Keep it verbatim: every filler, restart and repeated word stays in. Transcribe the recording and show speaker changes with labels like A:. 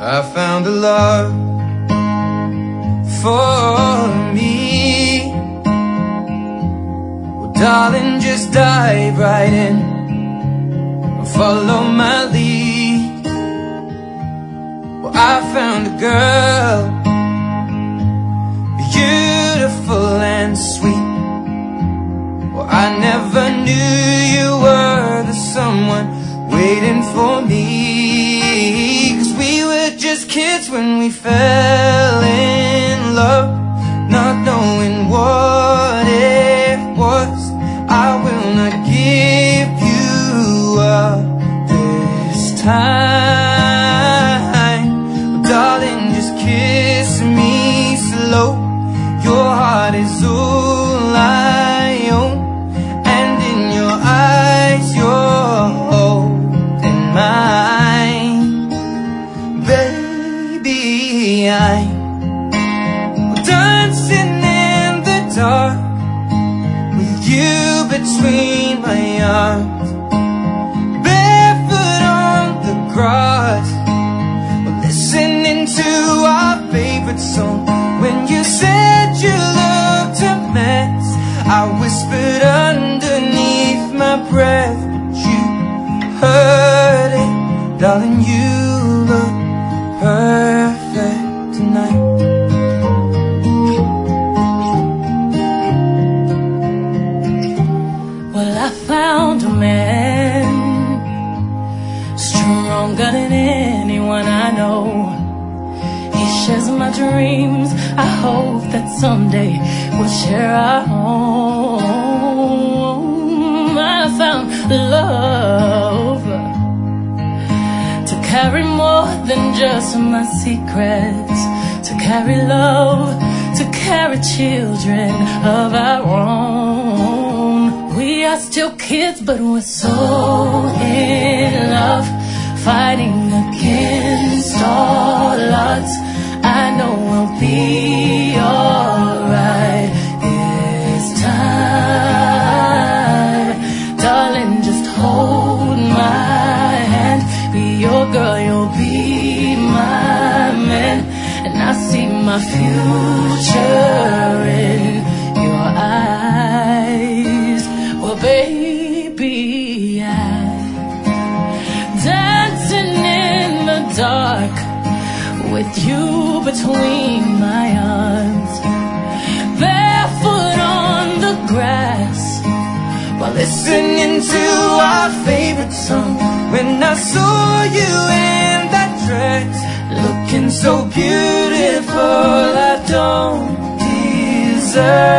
A: I found a love for me. Well, darling, just dive right in and follow my lead. Well, I found a girl, beautiful and sweet. Well, I never knew you were the someone waiting for me. 'Cause we were just kids when we fell in love, not knowing what it was. I will not give you up this time. Well, darling, just kiss me slow. Your heart is all I own, and in your eyes you're holding mine. Baby, I'm dancing in the dark with you between my arms, barefoot on the grass, listening to our favorite song. When you said you loved to mess, I whispered underneath my breath, but you heard it. Darling, you look perfect tonight.
B: Well, I found a man stronger than anyone I know. He shares my dreams. I hope that someday we'll share our home. I found love to carry more than just my secrets, to carry love, to carry children of our own. We are still kids, but we're so in love, fighting against all odds. I know we'll be alright this time. Darling, just hold my hand. Be your girl, you'll be my man. And I see my future in your eyes. Well, baby, I'm dancing in the dark with you between my arms, barefoot on the grass, while listening to our favorite song. When I saw you in that dress, looking so beautiful, I don't deserve